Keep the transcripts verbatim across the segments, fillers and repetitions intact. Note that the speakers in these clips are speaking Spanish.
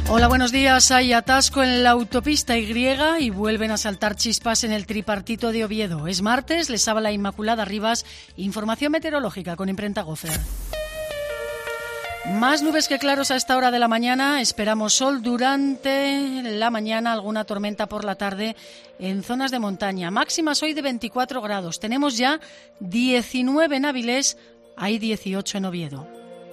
Hola, buenos días. Hay atasco en la autopista Y y vuelven a saltar chispas en el tripartito de Oviedo. Es martes, les habla Inmaculada Rivas. Información meteorológica con Imprenta Gofer. Más nubes que claros a esta hora de la mañana. Esperamos sol durante la mañana, alguna tormenta por la tarde en zonas de montaña. Máximas hoy de veinticuatro grados. Tenemos ya diecinueve en Avilés, hay dieciocho en Oviedo.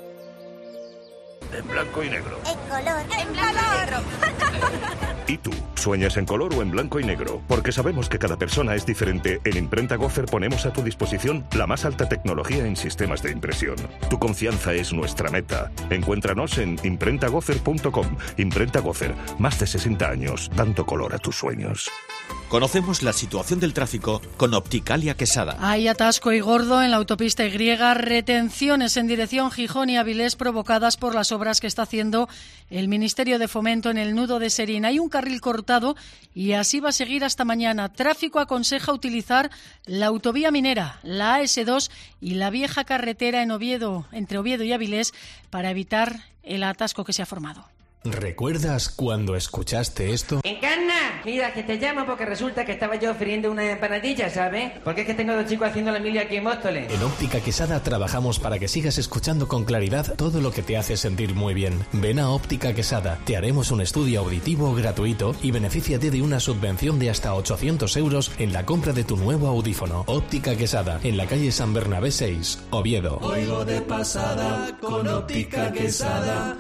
En blanco y negro. En color. En blanco y negro. ¿Y tú? ¿Sueñas en color o en blanco y negro? Porque sabemos que cada persona es diferente. En Imprenta Gofer ponemos a tu disposición la más alta tecnología en sistemas de impresión. Tu confianza es nuestra meta. Encuéntranos en imprenta gofer punto com. Imprenta Gofer, más de sesenta años dando color a tus sueños. Conocemos la situación del tráfico con Opticalia Quesada. Hay atasco y gordo en la autopista Y, retenciones en dirección Gijón y Avilés provocadas por las obras que está haciendo el Ministerio de Fomento en el nudo de Serín. Hay un carril cortado y así va a seguir hasta mañana. Tráfico aconseja utilizar la autovía minera, la A ese dos y la vieja carretera en Oviedo, entre Oviedo y Avilés, para evitar el atasco que se ha formado. ¿Recuerdas cuando escuchaste esto? Encarna, mira, que te llamo porque resulta que estaba yo friendo una empanadilla, ¿sabes? Porque es que tengo dos chicos haciendo la mili aquí en Móstoles. En Óptica Quesada trabajamos para que sigas escuchando con claridad todo lo que te hace sentir muy bien. Ven a Óptica Quesada, te haremos un estudio auditivo gratuito y benefíciate de una subvención de hasta ochocientos euros en la compra de tu nuevo audífono. Óptica Quesada, en la calle San Bernabé seis, Oviedo. Oigo de pasada con Óptica Quesada.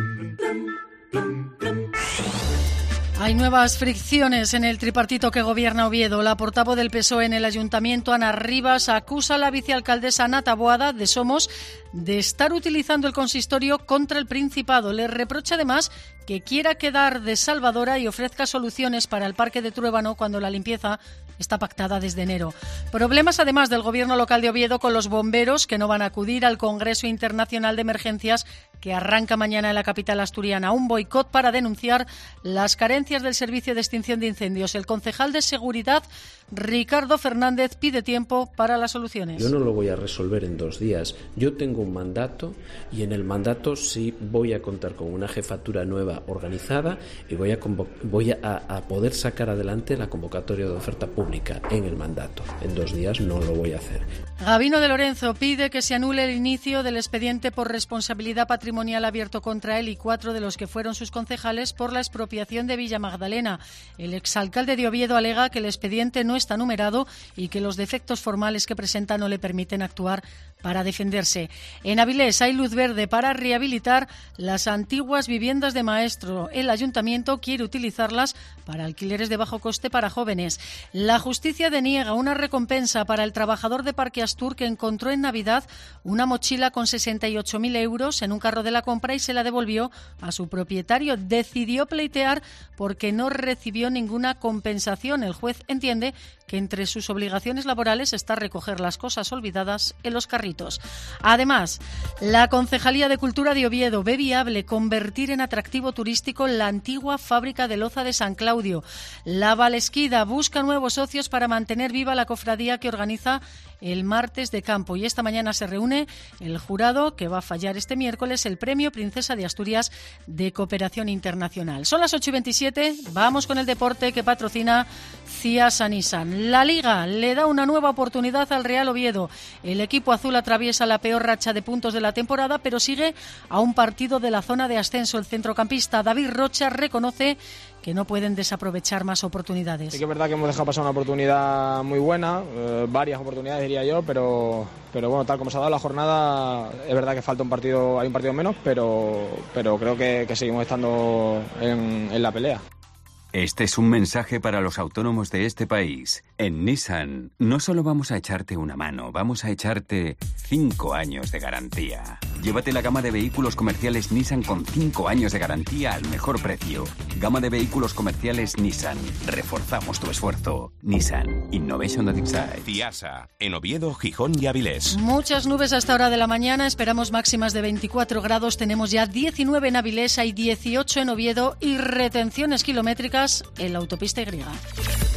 Hay nuevas fricciones en el tripartito que gobierna Oviedo. La portavoz del P S O E en el ayuntamiento, Ana Rivas, acusa a la vicealcaldesa Ana Taboada de Somos de estar utilizando el consistorio contra el Principado. Le reprocha además que quiera quedar de salvadora y ofrezca soluciones para el Parque de Truébano cuando la limpieza está pactada desde enero. Problemas además del gobierno local de Oviedo con los bomberos que no van a acudir al Congreso Internacional de Emergencias que arranca mañana en la capital asturiana. Un boicot para denunciar las carencias del servicio de extinción de incendios. El concejal de Seguridad, Ricardo Fernández, pide tiempo para las soluciones. Yo no lo voy a resolver en dos días. Yo tengo un mandato y en el mandato sí voy a contar con una jefatura nueva organizada y voy a, convo- voy a, a poder sacar adelante la convocatoria de oferta pública en el mandato. En dos días no lo voy a hacer. Gabino de Lorenzo pide que se anule el inicio del expediente por responsabilidad patrimonial abierto contra él y cuatro de los que fueron sus concejales por la expropiación de Villa Magdalena. El exalcalde de Oviedo alega que el expediente no está numerado y que los defectos formales que presenta no le permiten actuar para defenderse. En Avilés hay luz verde para rehabilitar las antiguas viviendas de maestro. El ayuntamiento quiere utilizarlas para alquileres de bajo coste para jóvenes. La justicia deniega una recompensa para el trabajador de Parque Astur que encontró en Navidad una mochila con sesenta y ocho mil euros en un carro de la compra y se la devolvió a su propietario. Decidió pleitear porque no recibió ninguna compensación. El juez entiende que entre sus obligaciones laborales está recoger las cosas olvidadas en los carritos. Además, la Concejalía de Cultura de Oviedo ve viable convertir en atractivo turístico la antigua fábrica de loza de San Claudio. La Valesquida busca nuevos socios para mantener viva la cofradía que organiza el martes de campo y esta mañana se reúne el jurado que va a fallar este miércoles el Premio Princesa de Asturias de Cooperación Internacional. Son las ocho y veintisiete, vamos con el deporte que patrocina Ciasa Nissan. La Liga le da una nueva oportunidad al Real Oviedo. El equipo azul atraviesa la peor racha de puntos de la temporada, pero sigue a un partido de la zona de ascenso. El centrocampista David Rocha reconoce que no pueden desaprovechar más oportunidades. Sí que es verdad que hemos dejado pasar una oportunidad muy buena, eh, varias oportunidades diría yo, pero, pero bueno, tal como se ha dado la jornada, es verdad que falta un partido, hay un partido menos, pero, pero creo que, que seguimos estando en, en la pelea. Este es un mensaje para los autónomos de este país. En Nissan no solo vamos a echarte una mano, vamos a echarte cinco años de garantía. Llévate la gama de vehículos comerciales Nissan con cinco años de garantía al mejor precio. Gama de vehículos comerciales Nissan. Reforzamos tu esfuerzo. Nissan. Innovation that excites. Ciasa, en Oviedo, Gijón y Avilés. Muchas nubes a esta hora de la mañana. Esperamos máximas de veinticuatro grados. Tenemos ya diecinueve en Avilés, hay dieciocho en Oviedo y retenciones kilométricas en la autopista Y.